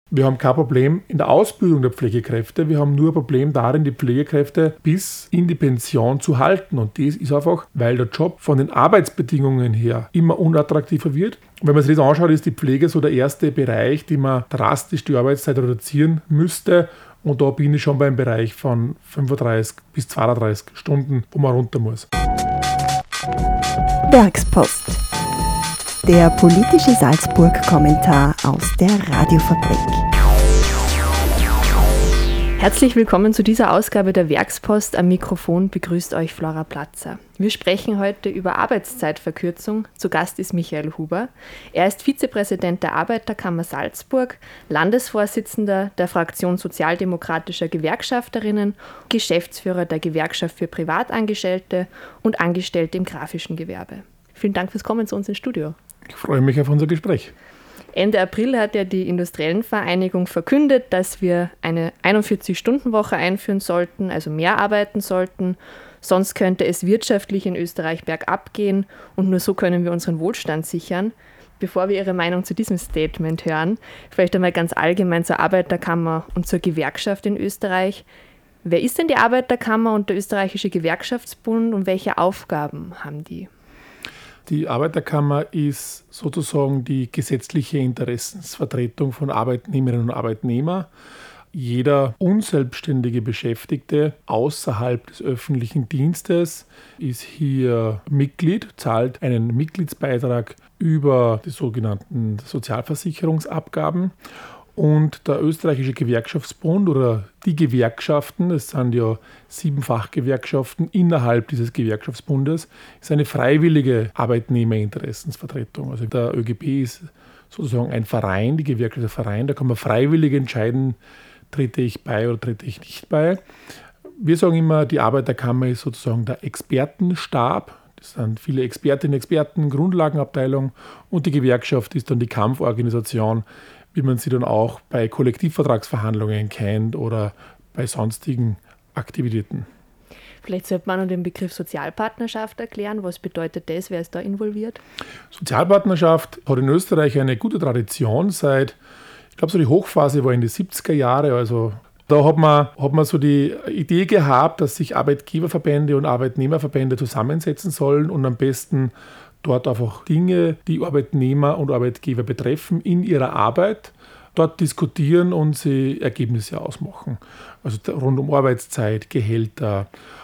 Wir haben kein Problem in der Ausbildung der Pflegekräfte, wir haben nur ein Problem darin, die Pflegekräfte bis in die Pension zu halten. Und das ist einfach, weil der Job von den Arbeitsbedingungen her immer unattraktiver wird. Und wenn man sich das anschaut, ist die Pflege so der erste Bereich, den man drastisch die Arbeitszeit reduzieren müsste. Und da bin ich schon beim Bereich von 35 bis 32 Stunden, wo man runter muss. Werkspost. Der politische Salzburg-Kommentar aus der Radiofabrik. Herzlich willkommen zu dieser Ausgabe der Werkspost. Am Mikrofon begrüßt euch Flora Platzer. Wir sprechen heute über Arbeitszeitverkürzung. Zu Gast ist Michael Huber. Er ist Vizepräsident der Arbeiterkammer Salzburg, Landesvorsitzender der Fraktion Sozialdemokratischer Gewerkschafterinnen, Geschäftsführer der Gewerkschaft für Privatangestellte und Angestellte im grafischen Gewerbe. Vielen Dank fürs Kommen zu uns ins Studio. Ich freue mich auf unser Gespräch. Ende April hat ja die Industriellenvereinigung verkündet, dass wir eine 41-Stunden-Woche einführen sollten, also mehr arbeiten sollten. Sonst könnte es wirtschaftlich in Österreich bergab gehen und nur so können wir unseren Wohlstand sichern. Bevor wir Ihre Meinung zu diesem Statement hören, vielleicht einmal ganz allgemein zur Arbeiterkammer und zur Gewerkschaft in Österreich. Wer ist denn die Arbeiterkammer und der österreichische Gewerkschaftsbund und welche Aufgaben haben die? Die Arbeiterkammer ist sozusagen die gesetzliche Interessensvertretung von Arbeitnehmerinnen und Arbeitnehmern. Jeder unselbstständige Beschäftigte außerhalb des öffentlichen Dienstes ist hier Mitglied, zahlt einen Mitgliedsbeitrag über die sogenannten Sozialversicherungsabgaben. Und der österreichische Gewerkschaftsbund oder die Gewerkschaften, es sind ja 7 Fachgewerkschaften innerhalb dieses Gewerkschaftsbundes, ist eine freiwillige Arbeitnehmerinteressensvertretung. Also der ÖGB ist sozusagen ein Verein, die Gewerkschaft ist ein Verein, da kann man freiwillig entscheiden, trete ich bei oder trete ich nicht bei. Wir sagen immer, die Arbeiterkammer ist sozusagen der Expertenstab. Das sind viele Expertinnen und Experten, Grundlagenabteilung, und die Gewerkschaft ist dann die Kampforganisation, wie man sie dann auch bei Kollektivvertragsverhandlungen kennt oder bei sonstigen Aktivitäten. Vielleicht sollte man noch den Begriff Sozialpartnerschaft erklären. Was bedeutet das? Wer ist da involviert? Sozialpartnerschaft hat in Österreich eine gute Tradition seit, ich glaube, so die Hochphase war in die 70er Jahre. Also da hat man so die Idee gehabt, dass sich Arbeitgeberverbände und Arbeitnehmerverbände zusammensetzen sollen und am besten dort einfach Dinge, die Arbeitnehmer und Arbeitgeber betreffen, in ihrer Arbeit dort diskutieren und sie Ergebnisse ausmachen. Also rund um Arbeitszeit, Gehälter.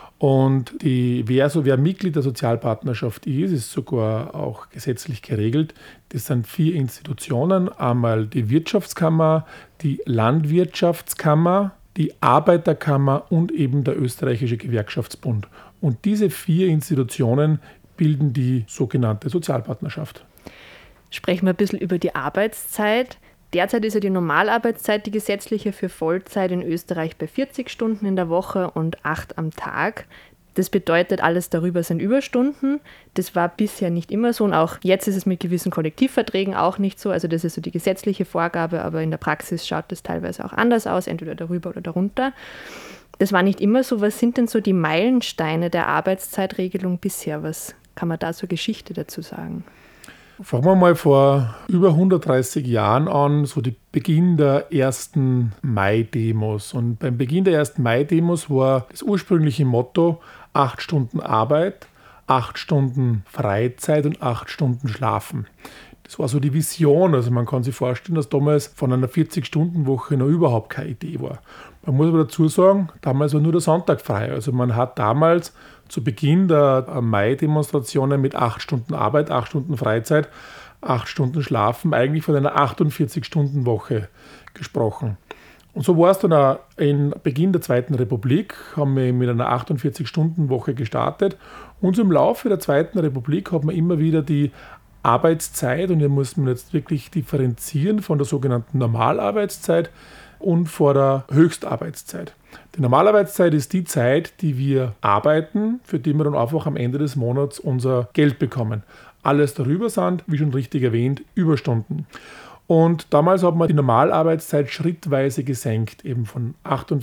Und wer Mitglied der Sozialpartnerschaft ist sogar auch gesetzlich geregelt. Das sind 4 Institutionen. Einmal die Wirtschaftskammer, die Landwirtschaftskammer, die Arbeiterkammer und eben der österreichische Gewerkschaftsbund. Und diese 4 Institutionen bilden die sogenannte Sozialpartnerschaft. Sprechen wir ein bisschen über die Arbeitszeit. Derzeit ist ja die Normalarbeitszeit, die gesetzliche, für Vollzeit in Österreich bei 40 Stunden in der Woche und 8 am Tag. Das bedeutet, alles darüber sind Überstunden. Das war bisher nicht immer so und auch jetzt ist es mit gewissen Kollektivverträgen auch nicht so. Also das ist so die gesetzliche Vorgabe, aber in der Praxis schaut das teilweise auch anders aus, entweder darüber oder darunter. Das war nicht immer so. Was sind denn so die Meilensteine der Arbeitszeitregelung bisher? Was kann man da zur Geschichte dazu sagen? Fangen wir mal vor über 130 Jahren an, so der Beginn der ersten Mai-Demos. Und beim Beginn der ersten Mai-Demos war das ursprüngliche Motto 8 Stunden Arbeit, 8 Stunden Freizeit und 8 Stunden Schlafen. Das war so die Vision. Also man kann sich vorstellen, dass damals von einer 40-Stunden-Woche noch überhaupt keine Idee war. Man muss aber dazu sagen, damals war nur der Sonntag frei. Also man hat damals zu Beginn der Mai-Demonstrationen mit 8 Stunden Arbeit, 8 Stunden Freizeit, 8 Stunden Schlafen eigentlich von einer 48-Stunden-Woche gesprochen. Und so war es dann auch in Beginn der Zweiten Republik, haben wir mit einer 48-Stunden-Woche gestartet. Und so im Laufe der Zweiten Republik hat man immer wieder die Arbeitszeit, und hier muss man jetzt wirklich differenzieren von der sogenannten Normalarbeitszeit und vor der Höchstarbeitszeit. Die Normalarbeitszeit ist die Zeit, die wir arbeiten, für die wir dann einfach am Ende des Monats unser Geld bekommen. Alles darüber sind, wie schon richtig erwähnt, Überstunden. Und damals hat man die Normalarbeitszeit schrittweise gesenkt, eben von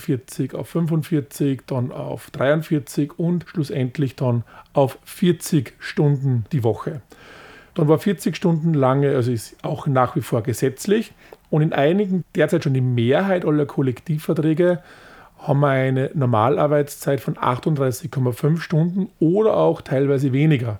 48 auf 45, dann auf 43 und schlussendlich dann auf 40 Stunden die Woche. Dann war 40 Stunden lange, also ist auch nach wie vor gesetzlich. Und in einigen, derzeit schon die Mehrheit aller Kollektivverträge, haben wir eine Normalarbeitszeit von 38,5 Stunden oder auch teilweise weniger.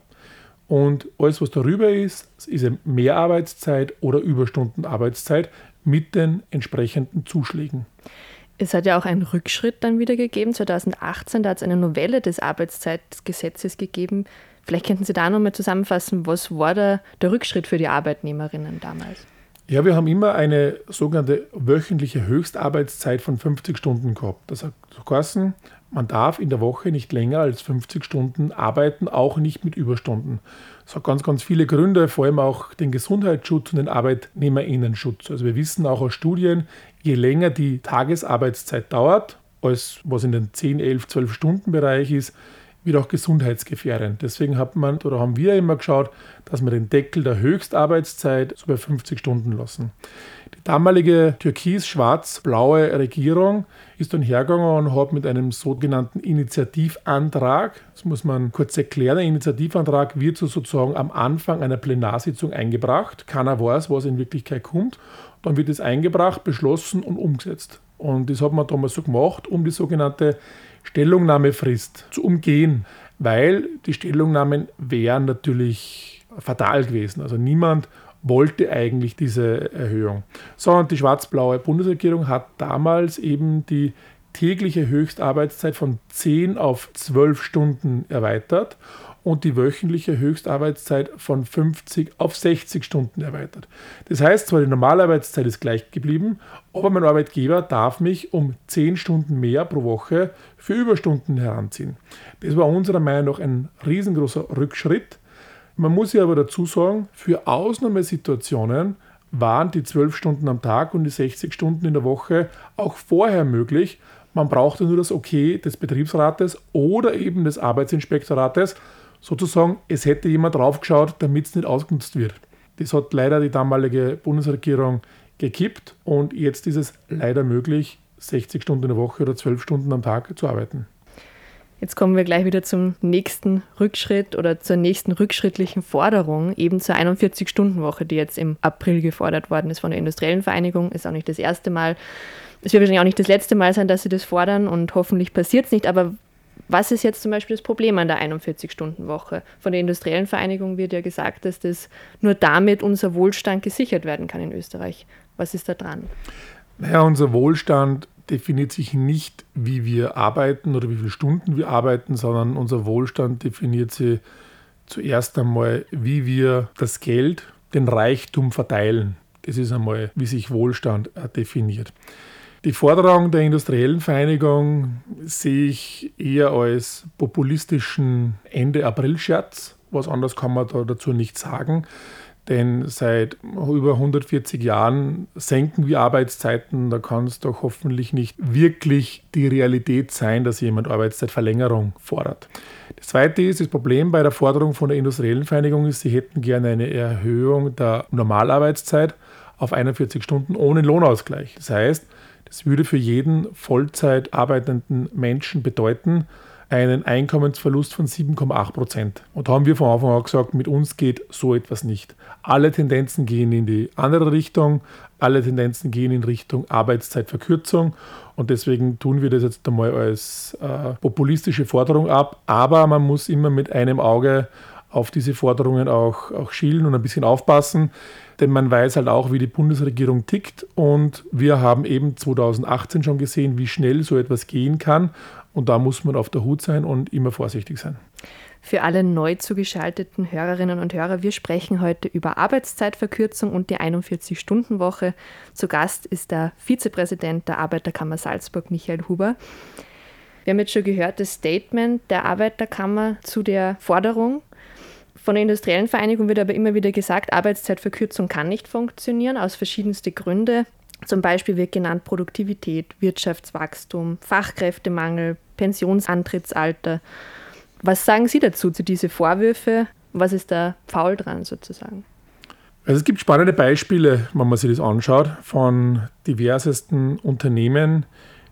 Und alles, was darüber ist eine Mehrarbeitszeit oder Überstundenarbeitszeit mit den entsprechenden Zuschlägen. Es hat ja auch einen Rückschritt dann wieder gegeben. 2018, da hat es eine Novelle des Arbeitszeitgesetzes gegeben. Vielleicht könnten Sie da nochmal zusammenfassen, was war der Rückschritt für die Arbeitnehmerinnen damals? Ja, wir haben immer eine sogenannte wöchentliche Höchstarbeitszeit von 50 Stunden gehabt. Das hat geheißen, man darf in der Woche nicht länger als 50 Stunden arbeiten, auch nicht mit Überstunden. Das hat ganz, ganz viele Gründe, vor allem auch den Gesundheitsschutz und den ArbeitnehmerInnenschutz. Also wir wissen auch aus Studien, je länger die Tagesarbeitszeit dauert, als was in den 10, 11, 12 Stunden Bereich ist, wird auch gesundheitsgefährdend. Deswegen haben wir immer geschaut, dass wir den Deckel der Höchstarbeitszeit so bei 50 Stunden lassen. Die damalige türkis-schwarz-blaue Regierung ist dann hergegangen und hat mit einem sogenannten Initiativantrag, das muss man kurz erklären, ein Initiativantrag wird sozusagen am Anfang einer Plenarsitzung eingebracht. Keiner weiß, was in Wirklichkeit kommt. Dann wird es eingebracht, beschlossen und umgesetzt. Und das hat man damals so gemacht, um die sogenannte Stellungnahmefrist zu umgehen, weil die Stellungnahmen wären natürlich fatal gewesen. Also niemand wollte eigentlich diese Erhöhung. Sondern die schwarz-blaue Bundesregierung hat damals eben die tägliche Höchstarbeitszeit von 10 auf 12 Stunden erweitert und die wöchentliche Höchstarbeitszeit von 50 auf 60 Stunden erweitert. Das heißt, zwar die Normalarbeitszeit ist gleich geblieben, aber mein Arbeitgeber darf mich um 10 Stunden mehr pro Woche für Überstunden heranziehen. Das war unserer Meinung nach ein riesengroßer Rückschritt. Man muss ja aber dazu sagen, für Ausnahmesituationen waren die 12 Stunden am Tag und die 60 Stunden in der Woche auch vorher möglich. Man brauchte nur das Okay des Betriebsrates oder eben des Arbeitsinspektorates. Sozusagen, es hätte jemand draufgeschaut, damit es nicht ausgenutzt wird. Das hat leider die damalige Bundesregierung gekippt und jetzt ist es leider möglich, 60 Stunden in der Woche oder 12 Stunden am Tag zu arbeiten. Jetzt kommen wir gleich wieder zum nächsten Rückschritt oder zur nächsten rückschrittlichen Forderung, eben zur 41-Stunden-Woche, die jetzt im April gefordert worden ist von der Industriellen Vereinigung. Ist auch nicht das erste Mal. Es wird wahrscheinlich auch nicht das letzte Mal sein, dass sie das fordern und hoffentlich passiert es nicht. Aber was ist jetzt zum Beispiel das Problem an der 41-Stunden-Woche? Von der Industriellen Vereinigung wird ja gesagt, dass das nur damit unser Wohlstand gesichert werden kann in Österreich. Was ist da dran? Naja, unser Wohlstand definiert sich nicht, wie wir arbeiten oder wie viele Stunden wir arbeiten, sondern unser Wohlstand definiert sich zuerst einmal, wie wir das Geld, den Reichtum verteilen. Das ist einmal, wie sich Wohlstand definiert. Die Forderung der Industriellen Vereinigung sehe ich eher als populistischen Ende-April-Scherz. Was anderes kann man da dazu nicht sagen. Denn seit über 140 Jahren senken wir Arbeitszeiten. Da kann es doch hoffentlich nicht wirklich die Realität sein, dass jemand Arbeitszeitverlängerung fordert. Das Zweite ist, das Problem bei der Forderung von der Industriellen Vereinigung ist, sie hätten gerne eine Erhöhung der Normalarbeitszeit auf 41 Stunden ohne Lohnausgleich. Das heißt, das würde für jeden Vollzeit arbeitenden Menschen bedeuten, einen Einkommensverlust von 7,8%. Und da haben wir von Anfang an gesagt, mit uns geht so etwas nicht. Alle Tendenzen gehen in die andere Richtung, alle Tendenzen gehen in Richtung Arbeitszeitverkürzung und deswegen tun wir das jetzt einmal als populistische Forderung ab. Aber man muss immer mit einem Auge auf diese Forderungen auch schielen und ein bisschen aufpassen, denn man weiß halt auch, wie die Bundesregierung tickt und wir haben eben 2018 schon gesehen, wie schnell so etwas gehen kann. Und da muss man auf der Hut sein und immer vorsichtig sein. Für alle neu zugeschalteten Hörerinnen und Hörer, wir sprechen heute über Arbeitszeitverkürzung und die 41-Stunden-Woche. Zu Gast ist der Vizepräsident der Arbeiterkammer Salzburg, Michael Huber. Wir haben jetzt schon gehört, das Statement der Arbeiterkammer zu der Forderung. Von der Industriellen Vereinigung wird aber immer wieder gesagt, Arbeitszeitverkürzung kann nicht funktionieren, aus verschiedensten Gründen. Zum Beispiel wird genannt Produktivität, Wirtschaftswachstum, Fachkräftemangel, Pensionsantrittsalter. Was sagen Sie dazu, zu diesen Vorwürfen? Was ist da faul dran sozusagen? Also es gibt spannende Beispiele, wenn man sich das anschaut, von diversesten Unternehmen,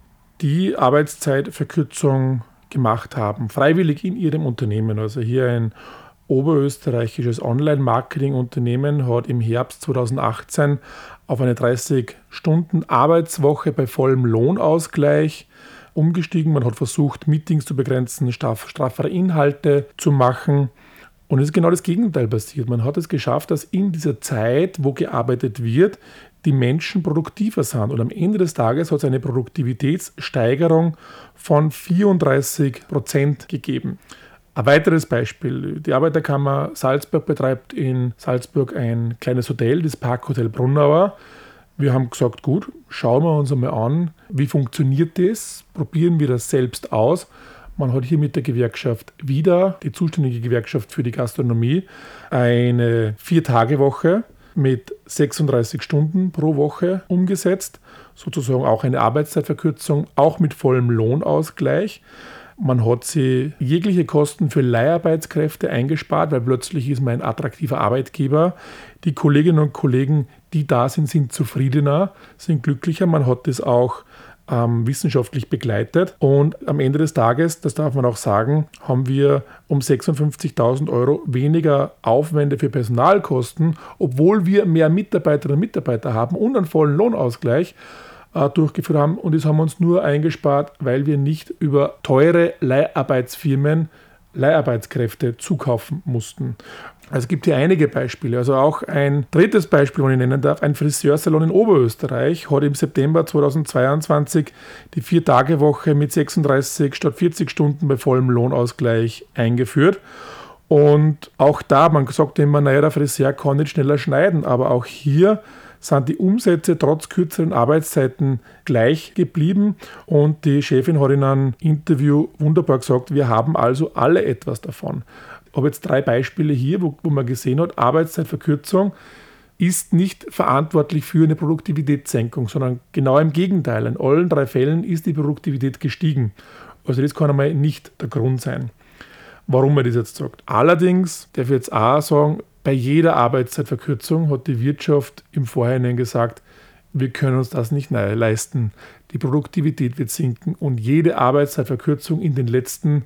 die Arbeitszeitverkürzung gemacht haben, freiwillig in ihrem Unternehmen. Also hier ein oberösterreichisches Online-Marketing-Unternehmen hat im Herbst 2018 auf eine 30-Stunden-Arbeitswoche bei vollem Lohnausgleich umgestiegen. Man hat versucht, Meetings zu begrenzen, straffere Inhalte zu machen. Und es ist genau das Gegenteil passiert. Man hat es geschafft, dass in dieser Zeit, wo gearbeitet wird, die Menschen produktiver sind. Und am Ende des Tages hat es eine Produktivitätssteigerung von 34% gegeben. Ein weiteres Beispiel. Die Arbeiterkammer Salzburg betreibt in Salzburg ein kleines Hotel, das Parkhotel Brunauer. Wir haben gesagt, gut, schauen wir uns einmal an, wie funktioniert das, probieren wir das selbst aus. Man hat hier mit der Gewerkschaft WIDA, die zuständige Gewerkschaft für die Gastronomie, eine 4-Tage-Woche mit 36 Stunden pro Woche umgesetzt, sozusagen auch eine Arbeitszeitverkürzung, auch mit vollem Lohnausgleich. Man hat sie jegliche Kosten für Leiharbeitskräfte eingespart, weil plötzlich ist man ein attraktiver Arbeitgeber. Die Kolleginnen und Kollegen, die da sind, sind zufriedener, sind glücklicher. Man hat das auch wissenschaftlich begleitet. Und am Ende des Tages, das darf man auch sagen, haben wir um 56.000 € weniger Aufwände für Personalkosten, obwohl wir mehr Mitarbeiterinnen und Mitarbeiter haben und einen vollen Lohnausgleich durchgeführt haben. Und das haben wir uns nur eingespart, weil wir nicht über teure Leiharbeitsfirmen Leiharbeitskräfte zukaufen mussten. Also es gibt hier einige Beispiele. Also auch ein drittes Beispiel, das ich nennen darf, ein Friseursalon in Oberösterreich hat im September 2022 die 4-Tage-Woche mit 36 statt 40 Stunden bei vollem Lohnausgleich eingeführt. Und auch da, man sagt immer, naja, der Friseur kann nicht schneller schneiden, aber auch hier sind die Umsätze trotz kürzeren Arbeitszeiten gleich geblieben. Und die Chefin hat in einem Interview wunderbar gesagt, wir haben also alle etwas davon. Ich habe jetzt 3 Beispiele hier, wo man gesehen hat, Arbeitszeitverkürzung ist nicht verantwortlich für eine Produktivitätssenkung, sondern genau im Gegenteil. In allen 3 Fällen ist die Produktivität gestiegen. Also das kann einmal nicht der Grund sein, warum man das jetzt sagt. Allerdings darf ich jetzt auch sagen, bei jeder Arbeitszeitverkürzung hat die Wirtschaft im Vorhinein gesagt, wir können uns das nicht leisten. Die Produktivität wird sinken und jede Arbeitszeitverkürzung in den letzten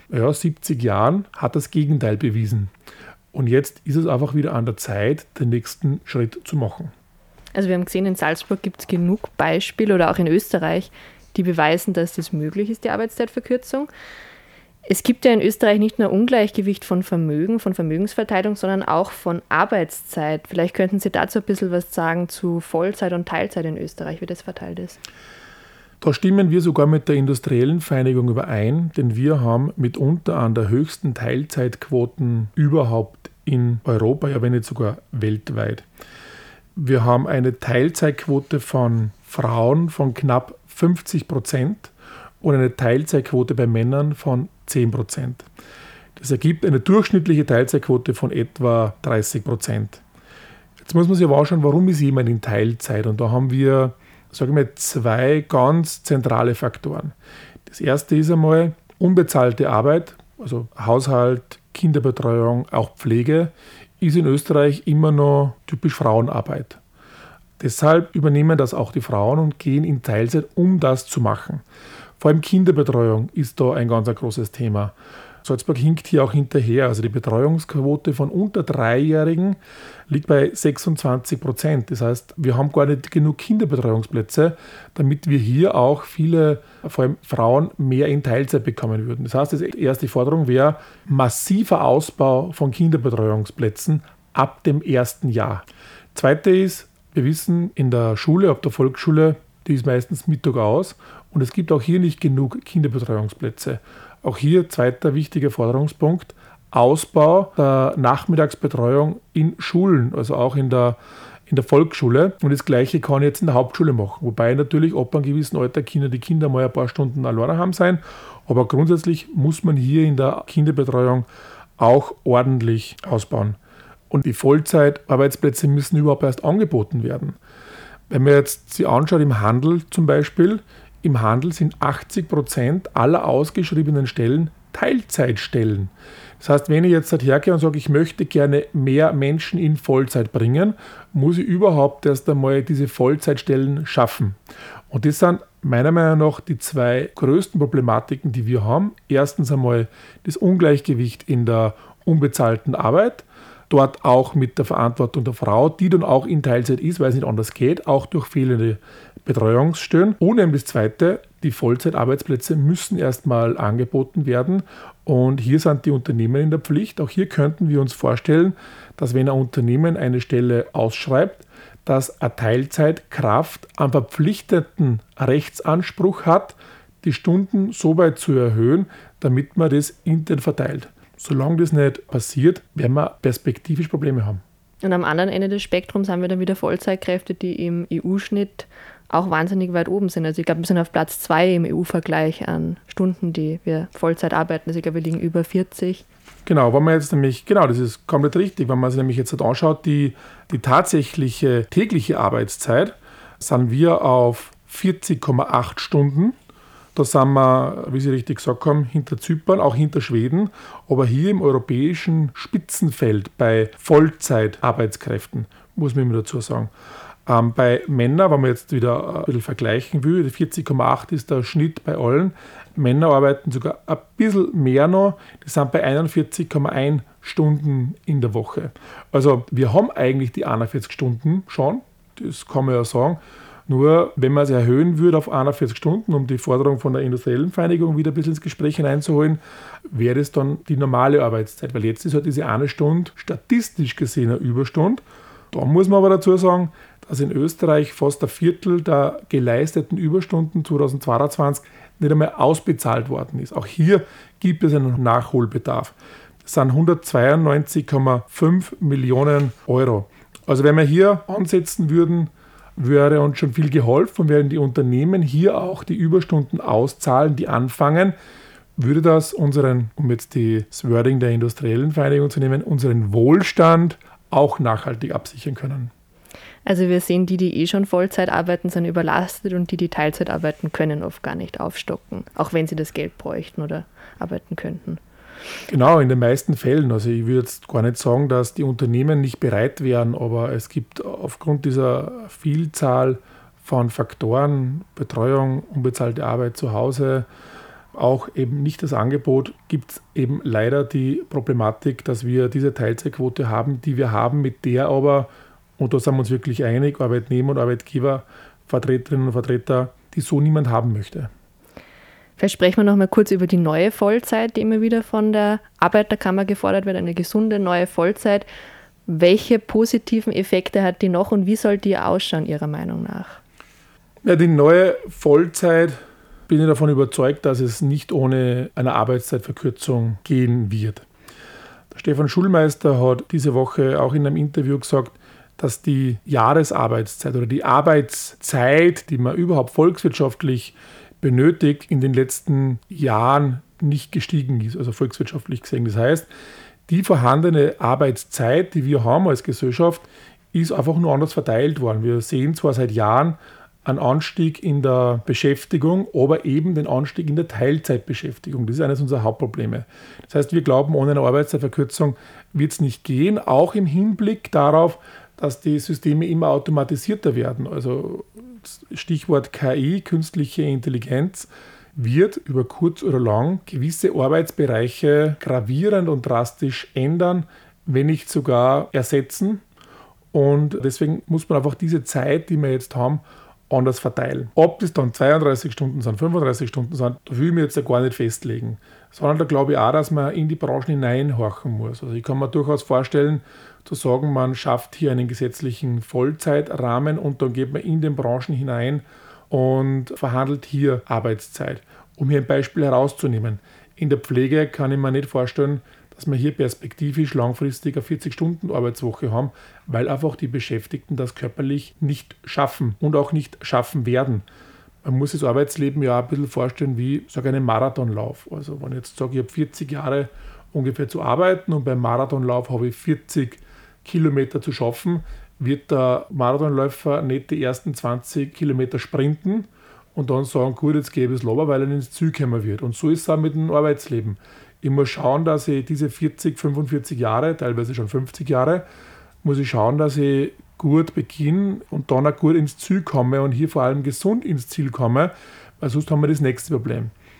70 Jahren hat das Gegenteil bewiesen. Und jetzt ist es einfach wieder an der Zeit, den nächsten Schritt zu machen. Also wir haben gesehen, in Salzburg gibt es genug Beispiele oder auch in Österreich, die beweisen, dass das möglich ist, die Arbeitszeitverkürzung. Es gibt ja in Österreich nicht nur Ungleichgewicht von Vermögen, von Vermögensverteilung, sondern auch von Arbeitszeit. Vielleicht könnten Sie dazu ein bisschen was sagen zu Vollzeit und Teilzeit in Österreich, wie das verteilt ist. Da stimmen wir sogar mit der Industriellen Vereinigung überein, denn wir haben mitunter an der höchsten Teilzeitquoten überhaupt in Europa, ja wenn nicht sogar weltweit. Wir haben eine Teilzeitquote von Frauen von knapp 50% und eine Teilzeitquote bei Männern von 10%. Das ergibt eine durchschnittliche Teilzeitquote von etwa 30%. Jetzt muss man sich aber anschauen, warum ist jemand in Teilzeit? Und da haben wir, sage ich mal, 2 ganz zentrale Faktoren. Das erste ist einmal unbezahlte Arbeit, also Haushalt, Kinderbetreuung, auch Pflege, ist in Österreich immer noch typisch Frauenarbeit. Deshalb übernehmen das auch die Frauen und gehen in Teilzeit, um das zu machen. Vor allem Kinderbetreuung ist da ein ganz großes Thema. Salzburg hinkt hier auch hinterher. Also die Betreuungsquote von unter 3-Jährigen liegt bei 26%. Das heißt, wir haben gar nicht genug Kinderbetreuungsplätze, damit wir hier auch viele, vor allem Frauen, mehr in Teilzeit bekommen würden. Das heißt, die erste Forderung wäre massiver Ausbau von Kinderbetreuungsplätzen ab dem 1. Jahr. Zweite ist, wir wissen, in der Schule, ab der Volksschule, die ist meistens Mittag aus und es gibt auch hier nicht genug Kinderbetreuungsplätze. Auch hier zweiter wichtiger Forderungspunkt, Ausbau der Nachmittagsbetreuung in Schulen, also auch in der Volksschule. Und das Gleiche kann ich jetzt in der Hauptschule machen. Wobei natürlich ab einem gewissen Alter die Kinder mal ein paar Stunden alleine haben sein. Aber grundsätzlich muss man hier in der Kinderbetreuung auch ordentlich ausbauen. Und die Vollzeitarbeitsplätze müssen überhaupt erst angeboten werden. Wenn man jetzt sich anschaut, im Handel zum Beispiel, im Handel sind 80% aller ausgeschriebenen Stellen Teilzeitstellen. Das heißt, wenn ich jetzt hergehe und sage, ich möchte gerne mehr Menschen in Vollzeit bringen, muss ich überhaupt erst einmal diese Vollzeitstellen schaffen. Und das sind meiner Meinung nach die 2 größten Problematiken, die wir haben. Erstens einmal das Ungleichgewicht in der unbezahlten Arbeit. dort auch mit der Verantwortung der Frau, die dann auch in Teilzeit ist, weil es nicht anders geht, auch durch fehlende Betreuungsstellen. Und eben das Zweite, die Vollzeitarbeitsplätze müssen erstmal angeboten werden und hier sind die Unternehmen in der Pflicht. Auch hier könnten wir uns vorstellen, dass wenn ein Unternehmen eine Stelle ausschreibt, dass eine Teilzeitkraft einen verpflichteten Rechtsanspruch hat, die Stunden so weit zu erhöhen, damit man das intern verteilt. Solange das nicht passiert, werden wir perspektivisch Probleme haben. Und am anderen Ende des Spektrums haben wir dann wieder Vollzeitkräfte, die im EU-Schnitt auch wahnsinnig weit oben sind. Also ich glaube, wir sind auf Platz 2 im EU-Vergleich an Stunden, die wir Vollzeit arbeiten. Also ich glaube, wir liegen über 40. Genau, wenn man jetzt nämlich, genau, das ist komplett richtig, wenn man sich nämlich jetzt anschaut, die tatsächliche tägliche Arbeitszeit, sind wir auf 40,8 Stunden. Da sind wir, wie Sie richtig gesagt haben, hinter Zypern, auch hinter Schweden, aber hier im europäischen Spitzenfeld bei Vollzeitarbeitskräften, muss man immer dazu sagen. Bei Männern, wenn man jetzt wieder ein bisschen vergleichen will, 40,8 ist der Schnitt bei allen. Männer arbeiten sogar ein bisschen mehr noch, die sind bei 41,1 Stunden in der Woche. Also wir haben eigentlich die 41 Stunden schon, das kann man ja sagen. Nur wenn man es erhöhen würde auf 41 Stunden, um die Forderung von der industriellen Vereinigung wieder ein bisschen ins Gespräch hineinzuholen, wäre es dann die normale Arbeitszeit. Weil jetzt ist halt diese eine Stunde statistisch gesehen eine Überstunde. Da muss man aber dazu sagen, dass in Österreich fast ein Viertel der geleisteten Überstunden 2022 nicht einmal ausbezahlt worden ist. Auch hier gibt es einen Nachholbedarf. Das sind 192,5 Millionen Euro. Also wenn wir hier ansetzen würden, wäre uns schon viel geholfen und werden die Unternehmen hier auch die Überstunden auszahlen, die anfangen, würde das unseren, um jetzt das Wording der industriellen Vereinigung zu nehmen, unseren Wohlstand auch nachhaltig absichern können. Also wir sehen, die schon Vollzeit arbeiten, sind überlastet und die Teilzeit arbeiten, können oft gar nicht aufstocken, auch wenn sie das Geld bräuchten oder arbeiten könnten. Genau, in den meisten Fällen. Also ich würde jetzt gar nicht sagen, dass die Unternehmen nicht bereit wären, aber es gibt aufgrund dieser Vielzahl von Faktoren, Betreuung, unbezahlte Arbeit zu Hause, auch eben nicht das Angebot, gibt es eben leider die Problematik, dass wir diese Teilzeitquote haben, die wir haben, mit der aber, und da sind wir uns wirklich einig, Arbeitnehmer und Arbeitgeber, Vertreterinnen und Vertreter, die so niemand haben möchte. Vielleicht sprechen wir noch mal kurz über die neue Vollzeit, die immer wieder von der Arbeiterkammer gefordert wird, eine gesunde neue Vollzeit. Welche positiven Effekte hat die noch und wie soll die ausschauen, Ihrer Meinung nach? Ja, die neue Vollzeit, bin ich davon überzeugt, dass es nicht ohne eine Arbeitszeitverkürzung gehen wird. Der Stefan Schulmeister hat diese Woche auch in einem Interview gesagt, dass die Jahresarbeitszeit oder die Arbeitszeit, die man überhaupt volkswirtschaftlich benötigt, in den letzten Jahren nicht gestiegen ist, also volkswirtschaftlich gesehen. Das heißt, die vorhandene Arbeitszeit, die wir haben als Gesellschaft, ist einfach nur anders verteilt worden. Wir sehen zwar seit Jahren einen Anstieg in der Beschäftigung, aber eben den Anstieg in der Teilzeitbeschäftigung. Das ist eines unserer Hauptprobleme. Das heißt, wir glauben, ohne eine Arbeitszeitverkürzung wird es nicht gehen, auch im Hinblick darauf, dass die Systeme immer automatisierter werden. Also Stichwort KI, künstliche Intelligenz, wird über kurz oder lang gewisse Arbeitsbereiche gravierend und drastisch ändern, wenn nicht sogar ersetzen. Und deswegen muss man einfach diese Zeit, die wir jetzt haben, anders verteilen. Ob das dann 32 Stunden sind, 35 Stunden sind, da will ich mir jetzt ja gar nicht festlegen. Sondern da glaube ich auch, dass man in die Branchen hineinhorchen muss. Also ich kann mir durchaus vorstellen, zu sagen, man schafft hier einen gesetzlichen Vollzeitrahmen und dann geht man in den Branchen hinein und verhandelt hier Arbeitszeit. Um hier ein Beispiel herauszunehmen. In der Pflege kann ich mir nicht vorstellen, dass wir hier perspektivisch langfristig eine 40-Stunden-Arbeitswoche haben, weil einfach die Beschäftigten das körperlich nicht schaffen und auch nicht schaffen werden. Man muss das Arbeitsleben ja ein bisschen vorstellen wie einen Marathonlauf. Also wenn ich jetzt sage, ich habe 40 Jahre ungefähr zu arbeiten und beim Marathonlauf habe ich 40 Kilometer zu schaffen, wird der Marathonläufer nicht die ersten 20 Kilometer sprinten und dann sagen, gut, jetzt gebe ich es lober, weil er ins Ziel kommen wird. Und so ist es auch mit dem Arbeitsleben. Ich muss schauen, dass ich diese 40, 45 Jahre, teilweise schon 50 Jahre, muss ich schauen, dass ich gut beginne und dann auch gut ins Ziel komme und hier vor allem gesund ins Ziel komme, weil sonst haben wir das nächste Problem.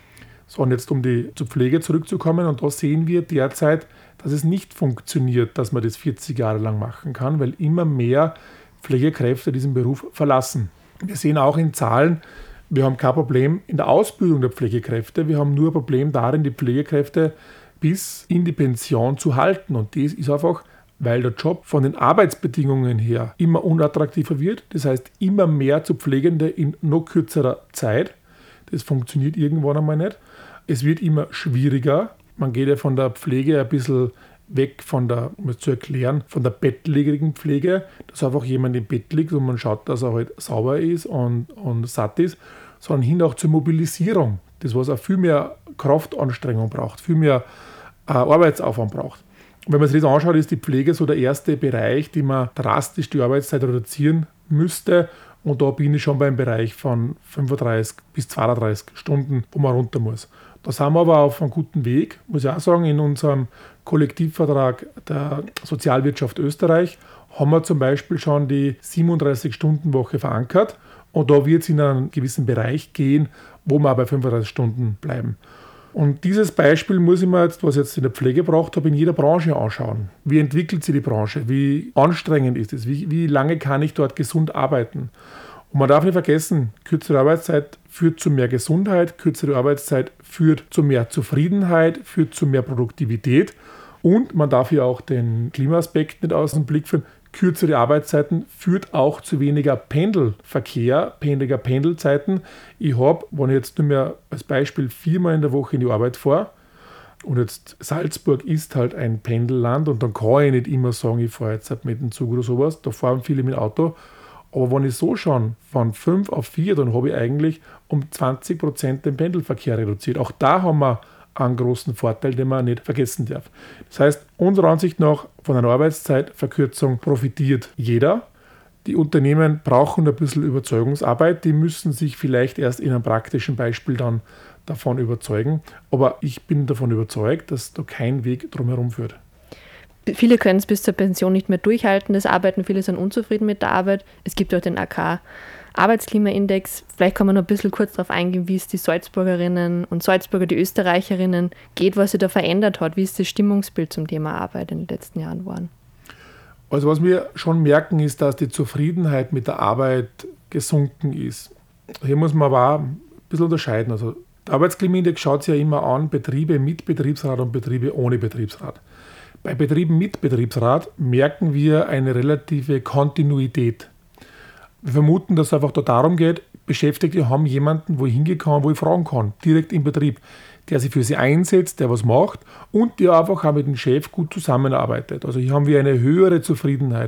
So, und jetzt zur Pflege zurückzukommen, und da sehen wir derzeit, dass es nicht funktioniert, dass man das 40 Jahre lang machen kann, weil immer mehr Pflegekräfte diesen Beruf verlassen. Wir sehen auch in Zahlen, wir haben kein Problem in der Ausbildung der Pflegekräfte, wir haben nur ein Problem darin, die Pflegekräfte bis in die Pension zu halten. Und das ist einfach, weil der Job von den Arbeitsbedingungen her immer unattraktiver wird. Das heißt, immer mehr zu Pflegende in noch kürzerer Zeit. Das funktioniert irgendwann einmal nicht. Es wird immer schwieriger. Man geht ja von der Pflege ein bisschen weg von der, um es zu erklären, von der bettlägerigen Pflege, dass einfach jemand im Bett liegt und man schaut, dass er halt sauber ist und satt ist, sondern hin auch zur Mobilisierung. Das, was auch viel mehr Kraftanstrengung braucht, viel mehr Arbeitsaufwand braucht. Und wenn man sich das anschaut, ist die Pflege so der erste Bereich, den man drastisch die Arbeitszeit reduzieren müsste. Und da bin ich schon beim Bereich von 35 bis 32 Stunden, wo man runter muss. Da sind wir aber auf einem guten Weg, muss ich auch sagen. In unserem Kollektivvertrag der Sozialwirtschaft Österreich haben wir zum Beispiel schon die 37-Stunden-Woche verankert. Und da wird es in einen gewissen Bereich gehen, wo wir bei 35 Stunden bleiben. Und dieses Beispiel muss ich mir jetzt, was ich jetzt in der Pflege gebracht habe, in jeder Branche anschauen. Wie entwickelt sich die Branche? Wie anstrengend ist es? Wie lange kann ich dort gesund arbeiten? Und man darf nicht vergessen, kürzere Arbeitszeit führt zu mehr Gesundheit, kürzere Arbeitszeit führt zu mehr Zufriedenheit, führt zu mehr Produktivität. Und man darf hier auch den Klimaaspekt nicht aus dem Blick führen. Kürzere Arbeitszeiten führt auch zu weniger Pendelverkehr, weniger Pendelzeiten. Ich habe, wenn ich jetzt nur mehr als Beispiel 4-mal in der Woche in die Arbeit fahre, und jetzt Salzburg ist halt ein Pendelland, und dann kann ich nicht immer sagen, ich fahre jetzt mit dem Zug oder sowas, da fahren viele mit dem Auto. Aber wenn ich so schaue, von 5 auf 4, dann habe ich eigentlich um 20% den Pendelverkehr reduziert. Auch da haben wir einen großen Vorteil, den man nicht vergessen darf. Das heißt, unserer Ansicht nach von einer Arbeitszeitverkürzung profitiert jeder. Die Unternehmen brauchen ein bisschen Überzeugungsarbeit, die müssen sich vielleicht erst in einem praktischen Beispiel dann davon überzeugen. Aber ich bin davon überzeugt, dass da kein Weg drumherum führt. Viele können es bis zur Pension nicht mehr durchhalten, das Arbeiten, viele sind unzufrieden mit der Arbeit. Es gibt auch den AK-Arbeitsklimaindex. Vielleicht kann man noch ein bisschen kurz darauf eingehen, wie es die Salzburgerinnen und Salzburger, die Österreicherinnen geht, was sich da verändert hat. Wie ist das Stimmungsbild zum Thema Arbeit in den letzten Jahren geworden? Also was wir schon merken, ist, dass die Zufriedenheit mit der Arbeit gesunken ist. Hier muss man aber auch ein bisschen unterscheiden. Also der Arbeitsklimaindex schaut sich ja immer an, Betriebe mit Betriebsrat und Betriebe ohne Betriebsrat. Bei Betrieben mit Betriebsrat merken wir eine relative Kontinuität. Wir vermuten, dass es einfach da darum geht, Beschäftigte haben jemanden, wo ich hingehen kann, wo ich fragen kann, direkt im Betrieb, der sich für sie einsetzt, der was macht und der einfach auch mit dem Chef gut zusammenarbeitet. Also hier haben wir eine höhere Zufriedenheit.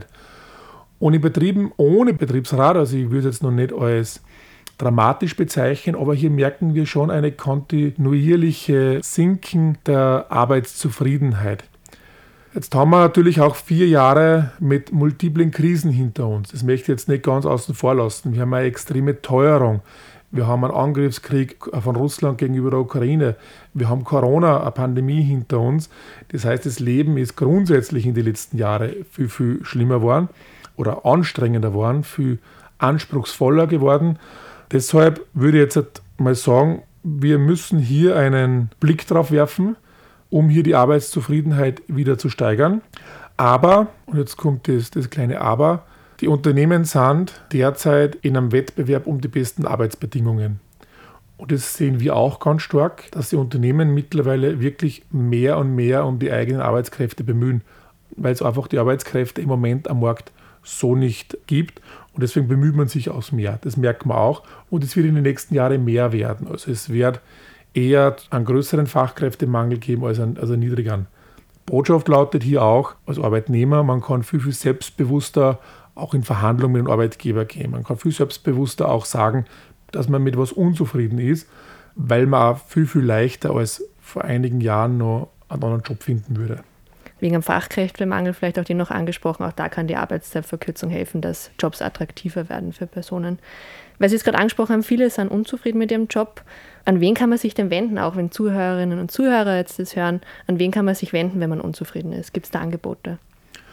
Und in Betrieben ohne Betriebsrat, also ich würde es jetzt noch nicht als dramatisch bezeichnen, aber hier merken wir schon eine kontinuierliche Sinken der Arbeitszufriedenheit. Jetzt haben wir natürlich auch 4 Jahre mit multiplen Krisen hinter uns. Das möchte ich jetzt nicht ganz außen vor lassen. Wir haben eine extreme Teuerung. Wir haben einen Angriffskrieg von Russland gegenüber der Ukraine. Wir haben Corona, eine Pandemie hinter uns. Das heißt, das Leben ist grundsätzlich in den letzten Jahren viel, viel schlimmer geworden oder anstrengender geworden, viel anspruchsvoller geworden. Deshalb würde ich jetzt mal sagen, wir müssen hier einen Blick drauf werfen, um hier die Arbeitszufriedenheit wieder zu steigern. Aber, und jetzt kommt das kleine Aber, die Unternehmen sind derzeit in einem Wettbewerb um die besten Arbeitsbedingungen. Und das sehen wir auch ganz stark, dass die Unternehmen mittlerweile wirklich mehr und mehr um die eigenen Arbeitskräfte bemühen, weil es einfach die Arbeitskräfte im Moment am Markt so nicht gibt. Und deswegen bemüht man sich aus mehr. Das merkt man auch. Und es wird in den nächsten Jahren mehr werden. Also es wird eher einen größeren Fachkräftemangel geben als einen niedrigeren. Botschaft lautet hier auch, als Arbeitnehmer, man kann viel, viel selbstbewusster auch in Verhandlungen mit dem Arbeitgeber gehen. Man kann viel selbstbewusster auch sagen, dass man mit etwas unzufrieden ist, weil man auch viel, viel leichter als vor einigen Jahren noch einen anderen Job finden würde. Wegen dem Fachkräftemangel, vielleicht auch den noch angesprochen, auch da kann die Arbeitszeitverkürzung helfen, dass Jobs attraktiver werden für Personen. Weil Sie es gerade angesprochen haben, viele sind unzufrieden mit ihrem Job. An wen kann man sich denn wenden, auch wenn Zuhörerinnen und Zuhörer jetzt das hören? An wen kann man sich wenden, wenn man unzufrieden ist? Gibt es da Angebote?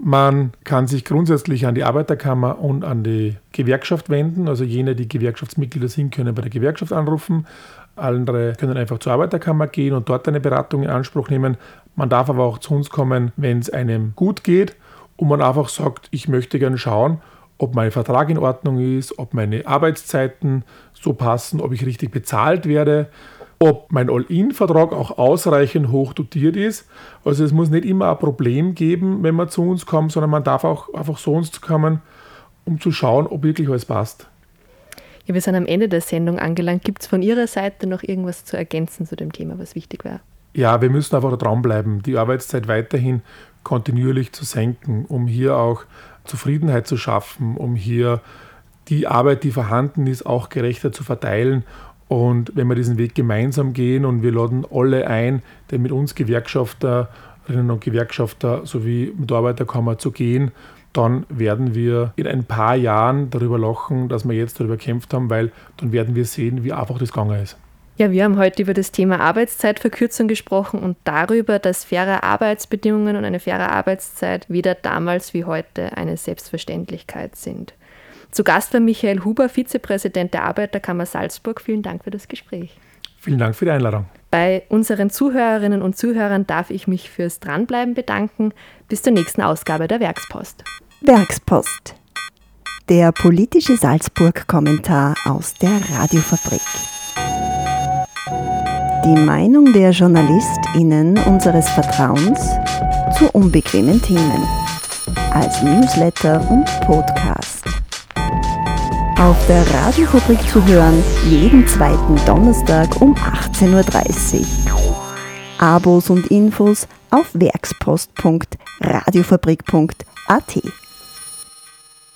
Man kann sich grundsätzlich an die Arbeiterkammer und an die Gewerkschaft wenden. Also jene, die Gewerkschaftsmitglieder sind, können bei der Gewerkschaft anrufen. Andere können einfach zur Arbeiterkammer gehen und dort eine Beratung in Anspruch nehmen. Man darf aber auch zu uns kommen, wenn es einem gut geht und man einfach sagt, ich möchte gerne schauen, ob mein Vertrag in Ordnung ist, ob meine Arbeitszeiten so passen, ob ich richtig bezahlt werde, ob mein All-In-Vertrag auch ausreichend hoch dotiert ist. Also es muss nicht immer ein Problem geben, wenn man zu uns kommt, sondern man darf auch einfach zu uns kommen, um zu schauen, ob wirklich alles passt. Ja, wir sind am Ende der Sendung angelangt. Gibt es von Ihrer Seite noch irgendwas zu ergänzen zu dem Thema, was wichtig wäre? Ja, wir müssen einfach dranbleiben, die Arbeitszeit weiterhin kontinuierlich zu senken, um hier auch Zufriedenheit zu schaffen, um hier die Arbeit, die vorhanden ist, auch gerechter zu verteilen. Und wenn wir diesen Weg gemeinsam gehen und wir laden alle ein, denn mit uns Gewerkschafterinnen und Gewerkschafter sowie mit der Arbeiterkammer zu gehen, dann werden wir in ein paar Jahren darüber lachen, dass wir jetzt darüber gekämpft haben, weil dann werden wir sehen, wie einfach das gegangen ist. Ja, wir haben heute über das Thema Arbeitszeitverkürzung gesprochen und darüber, dass faire Arbeitsbedingungen und eine faire Arbeitszeit weder damals wie heute eine Selbstverständlichkeit sind. Zu Gast war Michael Huber, Vizepräsident der Arbeiterkammer Salzburg. Vielen Dank für das Gespräch. Vielen Dank für die Einladung. Bei unseren Zuhörerinnen und Zuhörern darf ich mich fürs Dranbleiben bedanken. Bis zur nächsten Ausgabe der Werkspost. Werkspost. Der politische Salzburg-Kommentar aus der Radiofabrik. Die Meinung der JournalistInnen unseres Vertrauens zu unbequemen Themen. Als Newsletter und Podcast. Auf der Radiofabrik zu hören, jeden zweiten Donnerstag um 18.30 Uhr. Abos und Infos auf werkspost.radiofabrik.at.